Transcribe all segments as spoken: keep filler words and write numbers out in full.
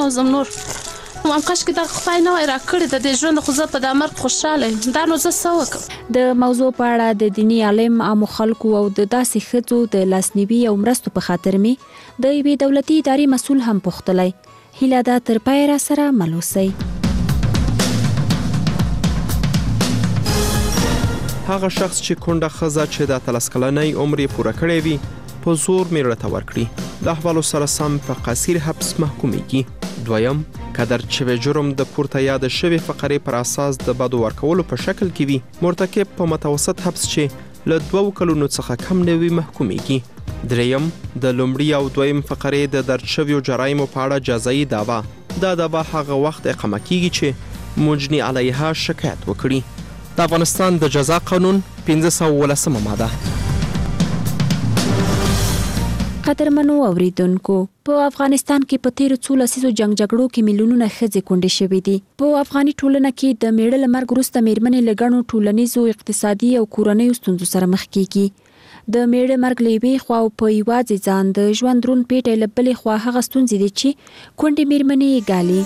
نه وزم نور هم کاش کې دا خدای نه وای راکړی د دې ژوند خو زه په دا مرګ خوشحاله یم دا نو زه څه وکړم. د موضوع په اړه د دیني عالم عامو خلکو او د داسې ښځو د لاسنیوي او مرستو په خاطر می د یوې دولتي ادارې مسؤل هم پوښتلی. هیله ده تر پایه را سره مل اوسئ. هغه شخص چې کونډه ښځه چې د اتلس کلنۍ عمر یې پوره کړی وي په زور میړه ته ورکړي د احوالو سره سم په قصیر حبس محکومیږي. دویم قدر چې جرم د پورته یاد شوی فقرې پر اساس د بدو ورکولو په شکل کې وي مرتکب په متوسط حبس چې له دوو کلونو څخه کم نه وي محکومیږي. دریم د لومړي او دویم فقرې د درج شویو جرایمو په اړه جزایي دعوا دا دعوا هغه وخت اقامه کیږي چې مجني علیها شکایت وکړي. د افغانستان د جزا قانون پنځه سوه ولسمه ماده. قدرمنو اوریدونکو په افغانستان کې په تیرو څو لسیزو جنگ جګړو کې میلیونونه ښځې کونډې شوې دي. په افغاني ټولنه کې د میړه له مرګ وروسته میرمنې له ګڼو ټولنیزو اقتصادي او کورنیو ستونزو سره مخ کیږي. د میړه مرګ له یوې خوا او په یوازې ځان د ژوند درون پیټی له بلې خوا هغه ستونزې دي چې کونډې میرمنې یې ګالي.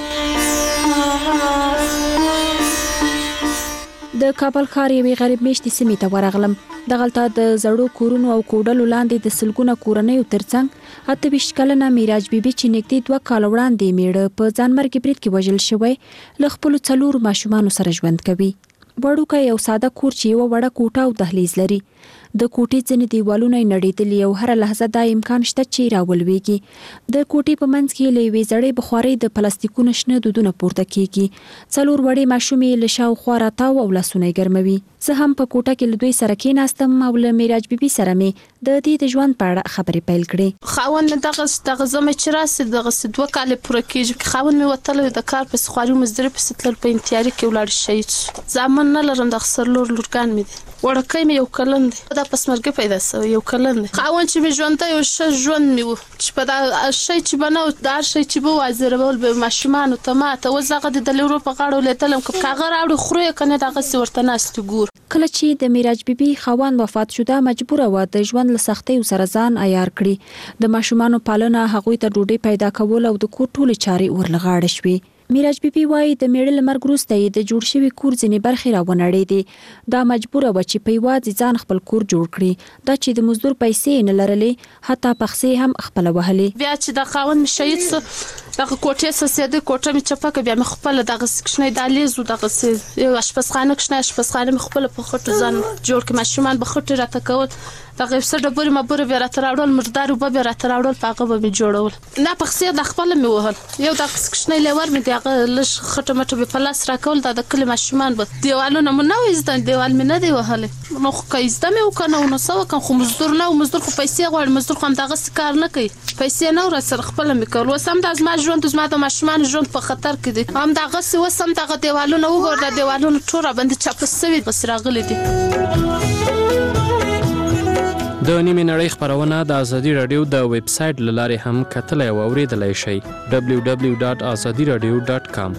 د کابل ښار یوې غریب میشتې سیمې ته ورغلم. دغلته د زړو کورونو او کوډلو لاندې د سلګونه کورنیو ترڅنګ اته ویشت کلنه میراج بیبي چې نږدې دوه کاله وړاندې میړه په ځانمرګي برید کې وژل شوی له خپلو څلورو ماشومانو سره ژوند کوي. وړوکی یو ساده کور چې یوه وړه کوټه او دهلیز لري. د کوټې ځینې دیوالونه یې نړېدلي او هره لحظه دا امکان شته چې راولویږي. د کوټې په منځ کې له یوې زړې بخارۍ د پلاستیکونو شنه دودونه پورته کیږي. څلور وړې ماشومې له شاوخوا راتاو او لاسونه یې ګرموي. زه هم په کوټه کې له دوی سره کېناستم او له میراج بیبي سره مې د دې د ژوند په اړه خبرې پیل کړې. خاوند مې دغه دغه زمې چې راسي دغه دوه کاله پوره کېږي. خاوند مې وتلی د کار پسې خواري مزدوري پسې تلل په امتیاري کې ولاړ شهید. زامن نه لرم د سرلور لورګان مې دي. وړکۍ مې یو کلن دی دا پسمرګي پیدا سوی یو کلن دی. خاوند چې مې ژوند ته یو ښه ژوند مې و چې په دا شی چې به نه دا شی چې به وازرول به ماشومانو ته ماته اوس هغه د لیورو په غاړو لیدلم که هغه راوړي خورو یې که نه دغسې ورته ناست ګور. کله چې د میراج بیبي خاوند وفات شو دا مجبوره وه د ژوند له سختیو سره ځان عیار کړي. د ماشومانو پالنه هغوی ته ډوډۍ پیدا کول او د کور ټولې چارې ورلغاړه شوې. میراج بیبي وایي د میړه له مرګ وروسته یې د جوړ شوي کور ځینې برخې راونړېدې. دا مجبوره وه چې په یوازې ځان خپل کور جوړ کړي. دا چې د مزدور پیسې یې نه لرلې حتی پخسې هم خپله وهلې. بیا چې د خاوند مې شهید سو دغه کوټې څڅېده کوټه مې چپه کړه بیا مې خپله دغسې کوچنی دهلیز و دغسې یو اشپزخانه کوچنی اشپزخانه مې خپله په خټو ځان جوړ کړې. ماشومان به خټې راته کول دغه یو څه ډبرې مبرې بیا راته راوړل مردار اوبه بیا راته راوړل په هغه به مې جوړول. نه پخسې د خپله مې وهل یو دغسې کوچنی لیور مې د هغه لږ خټه مټه مې په لاس راکول دا د کلي ماشومان به دیوالونه مو نه و زده دیوال مې نه دی وهلی نو خو که زده مې وکړه نو نو څه وکړم خو مزدور نه و مزدور خو پیسې غواړي مزدور خو همدغسې کار نه کوي پیسې نه و راسره خپله مې کول. اوس هم دا زما ژوند زما د ماشومانو ژوند په خطر کې دی. همدغسې اوس هم دغه دیوالونه وګوره دا دیوالونه ټول راباندې چاپه سوي بس راغلي دي. د نیمې نړۍ خپرونه د ازادي راډیو د ویب سایټ له لارې هم کتلی او اورېدلی شئ دبلیو دبلیو ډاټ ازادي راډیو ډاټ کام.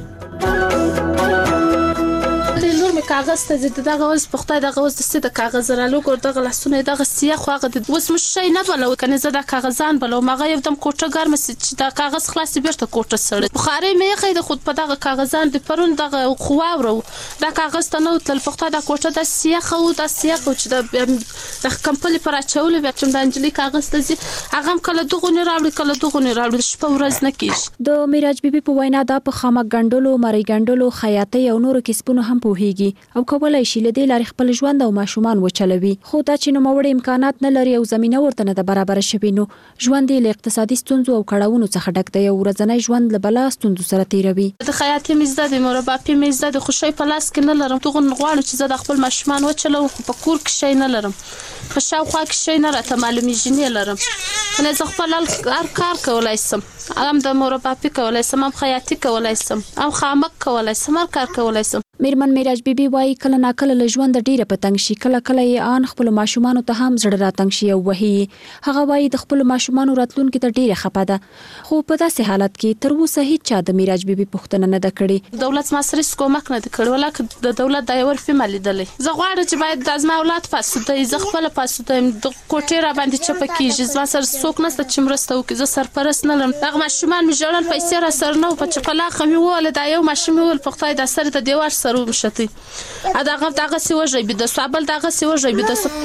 کاغذ ته زه دغه اوس په خدای دغه اوس د څه د کاغذ رالو ګور دغه لاسونه دغه سیاه خو هغه د اوس مش شي نه بلو کنه زه د کاغذان بلو مغه یو دم کوټه ګرم چې د کاغذ خلاص بیرته کوټه سره بخاري مې خې د خود په دغه کاغذان د پرون دغه خواورو دا کاغذ ته نو تل په خدای د کوټه د سیاه خو د سیاه خو چې د د کمپل پر اچول بیا چې د انجلي کاغذ ته زی هغه کله دغه نه راوړي کله دغه نه راوړي شپه ورځ نه کیږي. د میراج بیبي په وینا دا په خامک ګندلو مری ګندلو خیاطي او نورو کسبونو هم پوهیږي او کولای شي له دې لارې خپل ژوند او ماشومان وچلوي. خو دا چې نوموړي امکانات نه لري او زمينه ورته نه برابر شوي نو ژوند یې له اقتصادي ستونزو او کړاوونو څخه ډک دی او ورځنی ژوند له بلا ستونزو سره تیروي. د خیاطي مزده د مرباپي مزده د خوشي په لاس کې نه لرم دغه غواړم چې زه د خپل ماشومان وچلوم خو په کور کې شي نه لرم په شاوخوا کې شي نه راته معلومیږي نه لرم نه زه خپل هر کار کولای سم هم د مرباپي کولای سم هم خیاطي کولای سم هم خامک کولای سم هر کار کولای سم. میرمن میراج بیبي وایي کله ناکله له ژونده ډیره په تنګ شي، کله کله یې ان خپل ماشومانو ته هم زړه راتنګ شي او وهي. هغه وایي د خپل ماشومانو راتلونکي ته ډیره خپه ده، خو په داسې حالت کې تر اوسه هیڅ چا د میراج بیبي پوښتنه نه ده کړې. دولت ما سره هیڅ کومک نه دی کړی، ولکه د دولت دا یو فیمه لیدلې. زه غواړم چې باید د زما اولاد پاسوده یې، زه خپله پاسوده یم، د کوټې را باندې چپه کېږي، زما سره څوک نشته چې مرسته وکړي، زه سرپرست نه لرم. دغه ماشومان مې ژړل، پیسې را سره نه وو، په چپلاخه مې وویله دا یو ماشوم مې وویل په خدای دا سر د دیوار سره ومشتئ، دغه دغسې وژبېده سو، بل دغسې وژبېده سو.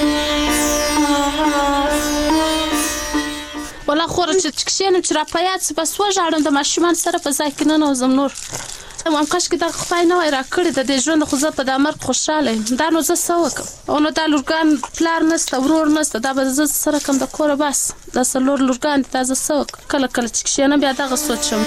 والله خوره چې کښېنم چې را په یاد سي بس وژاړم، د ماشومان سره په ځای کې ننوځم. نور هم کاشکې دغه خدای نه وای راکړې د دې ژوند، خو زه په دا مرګ خوشحاله یم. دا نو زه څه وکړم؟ او نو دا لورګان پلار نشته، ورور نشته، دا به زه سره کړم د کوره بس. دا څلور لورګان دي، دا زه څه وکړم؟ کله کله چې کښېنم بیا دغه سوچم.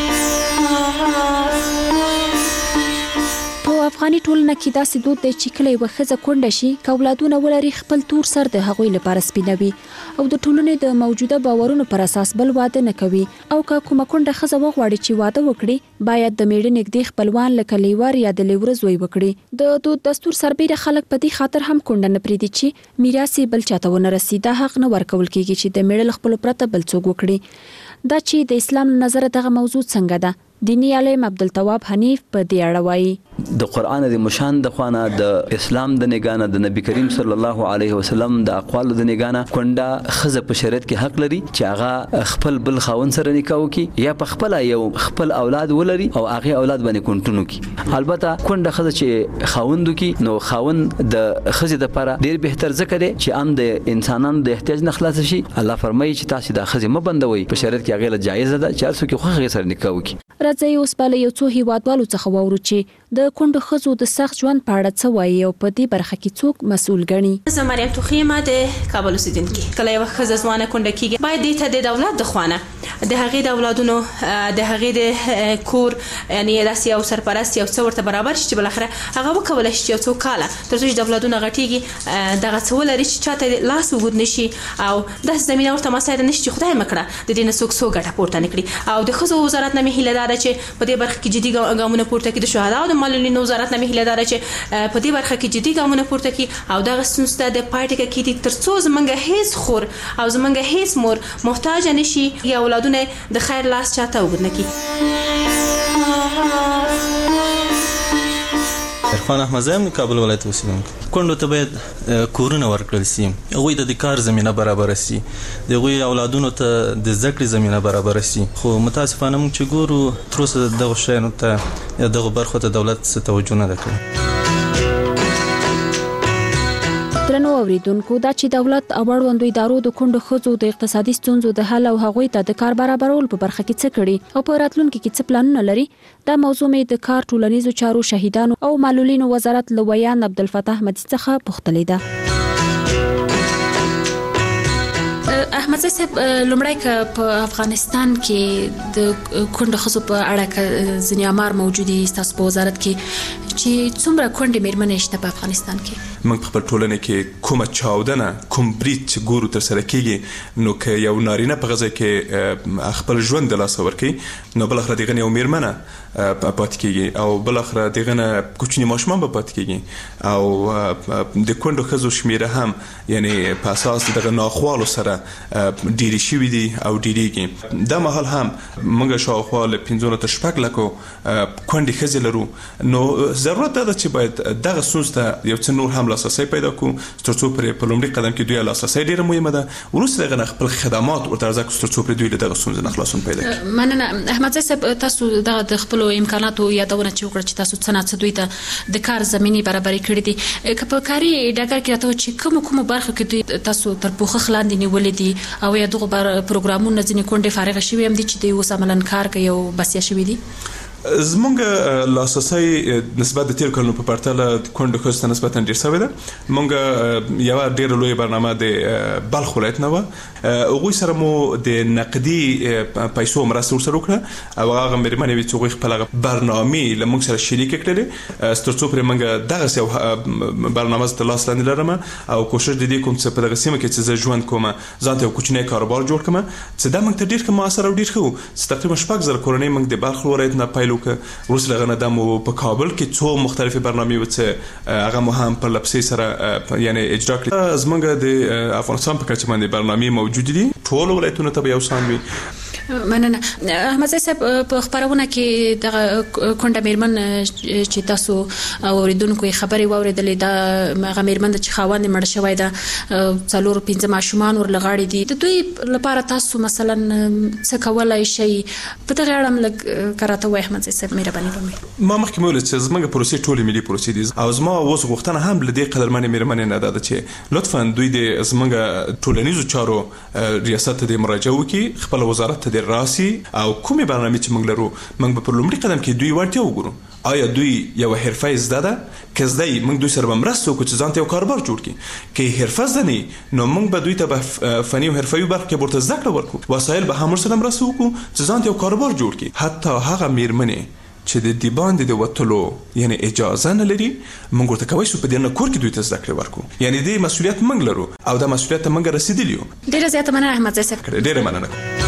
په افغاني ټولنه کې داسې دود دی چې کله یوه ښځه کونډه شي که اولادونه ولري خپل تور سر د هغوی لپاره سپینوي او د ټولنې د موجوده باورونو پر اساس بل واده نه کوي. او که کومه کونډه ښځه وغواړي چې واده وکړي باید د میړه نږدې خپلوان لکه لیور یا د لیوره زوی وکړي. د دود دستور سربیره خلک په دې خاطر هم کونډه نه پرېږدي چې میراث یې بل چاته ونه رسي. دا حق نه ورکول کېږي چې د میړه له خپلو پرته بل څوک وکړي. دا چې د اسلام له نظره دغه موضوع څنګه ده؟ دینی عالم عبدالتواب حنیف په دې اړه وایي د قرآن د مشان د خوانه د اسلام د نگانه د نبی کریم صلی الله علیه وسلم د اقوالو د نگانه کونډه ښځه په شریعت کې حق لري چې هغه خپل بل خاوند سره نکاح وکړي یا په خپل یو خپل اولاد ولري او هغه اولاد باندې کونټونو کړي. البته کونډه ښځه چې خاوند وکړي نو خاوند د ښځې لپاره ډیر بهتر ځکه دی چې ام د انسانانو د احتیاج نه خلاص شي. الله فرمایي چې تاسو د ښځې مه بندوي، په شریعت کې هغه له جایز ده چې هر څوک خو هغه سره نکاح وکړي. راځي اوس په یو څو هیوادوالو څخه واورو چې د کونډو ښځو د سخت ژوند په اړه څه وایي او په دې برخه کې څوک مسؤل ګڼي. زه مریم توخی یم د کابل اوسیدونکې. کله یوه ښځه ځوانه کونډه کېږي باید دې ته د دولت د خوانه د هغې د اولادونو د هغې د کور یعنې داسې یو سرپرست یو څه ورته برابر شي چې بالاخره هغه وکولی شي چې یو څو کاله تر څو چې د اولادونه غټېږي دغه څه ولري چې چاته لاس اوږد نه شي او داسې زمینه ورته مساعده نه شي چې خدای مه کړه د دې نه څوک څو ګټه پورته نه کړي. او د ښځو وزارت نه مې هیله دا ده چې په دې برخه کې جدي ګامونه پورته کړي. د شهدا او د معلولینو وزارت نه مې هیله دا ده چې په دې برخه کې جدي ګامونه پورته کړي او دغه ستونزو ته د پای ټکی کېږدي تر څو زموږ هېڅ خور او زموږ هېڅ مور محتاجه نه شي یا اولادونه د خیر لاس چاته اوږد نه کړي. عرفان احمدزی یم د کابل ولایت اوسیدونکی. کونډو ته باید کورونه ورکړل شي، هغوی ته د کار زمینه برابره شي، د هغوی اولادونو ته د زده کړې زمینه برابره شي. خو متاسفانه موږ چې ګورو تر اوسه دغو شیانو ته یا دغو برخو ته دولت څه توجه نه ده کړې. درنو اوریدونکو، دا چې دولت او اړوندو ادارو د کونډو ښځو د اقتصادي ستونزو د حل او هغوی ته د کار برابرولو په برخه کې څه کړي او په راتلونکي کې څه پلانونه لري، دا موضوع مې د کار ټولنیزو چارو شهیدانو او معلولینو وزارت له ویان عبدالفتاح مدي څخه پوښتلې ده. احمدزی صاحب، لومړی که په افغانستان کې د کونډو ښځو په اړه که ځینې امار موجود دي ستاسو په وزارت کې چې څومره کونډې مېرمنې شته په افغانستان کې؟ موږ په خپل ټولنه کې کومه چاودنه کوم برید چې ګورو تر سره کېږي نو که یو نارینه په غزه کې خپل ژوند د لاسه ورکوي نو بالاخره دغه نه یو مېرمنه پاتې کېږي او بالاخره دغه نه کوچني ماشومان به پاتې کېږي او د کونډو ښځو شمېره هم یعنې په اساس دغه ناخوالو سره ډېرې شوي دي او ډېرېږي. دا مهال هم موږ شاوخوا له پنځو نه تر شپږ لکو کونډې ښځې لرو نو ضرورت دا ده چې باید دغه ستونزو ته یو څه نور هم لاسرسی پیدا کړو تر څو پرې په لومړي قدم کې دوی لاسرسی ډېره مهمه ده، وروسته دغه نه خپل خدمات ورته عرضه کړو تر څو پرې دوی له دغه ستونزې نه خلاصون پیدا کړي. مننه. احمدزی صاحب، تاسو دغه د خپلو امکاناتو یادونه چې وکړه چې تاسو څه نه څه دوی ته د کار زمینې برابرې کړې دي، که په کاري ډګر کې راته چې کومو کومو برخو کې دوی تاسو تر پوښښ لاندې نیولې دي او یا دغو پروګرامونو ځینې کونډې فارغه شوي هم دي چې دوی اوس عملاً کار کوي او بسیا شوي دي؟ زمونږ لاسرسی نسبت د تېرو کلونو په پرتله کونډو ښځو ته نسبتا ډېر شوی ده. مونږ یوه ډېره لویه برنامه د بلخ ولایت نه وه، هغوی سره مو د نقدي پیسو مرسته ورسره وکړه او هغه مېرمنې وې چې هغوی خپل هغه برنامې له موږ سره شریکې کړلې تر څو پرې موږ دغسې یو برنامه زه تر لاس لاندې لرم او کوشش د دې کوم چې په دغه سیمه کې چې زه ژوند کوم ځان ته یو کوچنی کاروبار جوړ کړم چې دا موږ ته ډېر ښه مؤثر او ډېر ښه و چې تقریبا شپږ زره کورنۍ موږ د بلخ ولایت نه پیل پیل وکړ وروسته له هغه نه دا مو په کابل کې څو مختلفې برنامې وڅه هغه مو هم په لپسې سره یعنی اجرا کړې زمونږ د افغانستان په کچه باندې برنامې موجود دي ټول ولایتونو ته به یو شان وي مننه احمد صاحب په خبرونه کې د کونډه میرمن چې تاسو اوریدونکو خبري واوریدلې دا هغه میرمن چې خاوند مړ شوی دا څلور پنځه ماشومان ورلغاړي دي د دوی لپاره تاسو مثلا څه کولای شي په دغه اړه لږ کراته وای احمد صاحب مهرباني وکړئ ما مخکې مول چې زموږ پروسې ټولې ملي پروسې دي او زما اوس غوښتنه هم لدې قدرمنې میرمنې نه ده چې لطفا دوی د زموږ ټولنیزو چارو ریاست ته مراجعه وکړي خپل وزارت د راسي او کومې برنامې چې موږ لرو موږ په لومړي قدم کې دوی ورته وګورو آیا دوی یو حرفه زده ده که زده یې موږ دوی سره به مرسته وکړو چې ځان ته یو کاروبار جوړ کړي که یې حرفه زده نه نو موږ به دوی ته په فني او حرفوي برخه کې ورته زده کړه ورکړو وسایل به هم ورسره مرسته وکړو چې ځان ته یو کاروبار جوړ کړي حتی هغه میرمنې چې د دې باندې د وتلو یعنی اجازه نه لري موږ ورته کولی شو په دې نه کور کې دوی ته زده کړې ورکړو یعنی دې مسؤلیت موږ لرو او دا مسؤلیت ته موږ رسېدلي یو ډېره زیاته مننه احمد صاحب ډېره مننه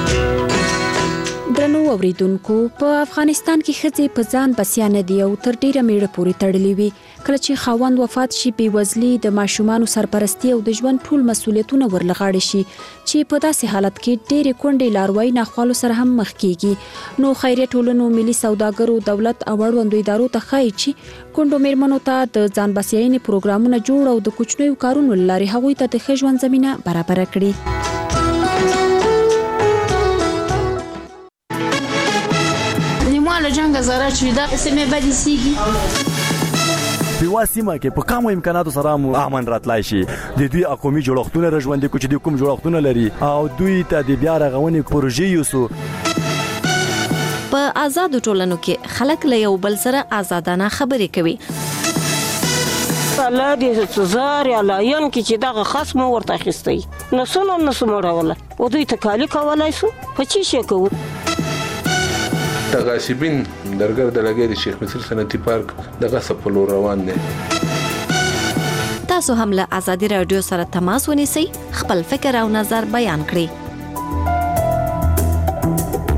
درنو اوریدونکو په افغانستان کې ښځې په ځان بسیانه دي او تر ډیره میړه پورې تړلې وي کله چې خاوند وفات شي بېوزلي د ماشومانو سرپرستي او د ژوند ټول مسؤلیتونه ورلغاړي شي چې په داسې حالت کې ډېرې کونډې لاروایي ناخوالو سره هم مخ کیږي نو خیریه ټولنو ملي سوداګرو دولت او اړوندو ادارو ته ښایي چې کونډو میرمنو ته د ځان بسیاینې پروګرامونه جوړ او د کوچنیو کارونو له لارې هغوی ته د ښه ژوند زمینه برابره کړي له جنگ زره چې دا سمې بدې سیږي په واسمه کې په کومو امکاناتو سره مو امن راتلای شي د دوی اقومي جوړښتونه رژوندې کوچ دي کوم جوړښتونه لري او دوی ته د بیا رغونې پروژې یوسو په آزادو ټولنو کې خلک له یو بل سره آزادانه خبرې کوي الله دې سزار یا لاین کې چې دغه خصم ورته اخیستی نو سونه نو سمړول او دوی ته کالی کولای سو په چی شي کوو د غاصبین درګر د لګي د شیخ مصر صنعتي پارک د غصب په لور روان دي تاسو هم له ازادي رادیو سره تماس ونیسئ خپل فکر او نظر بیان کړئ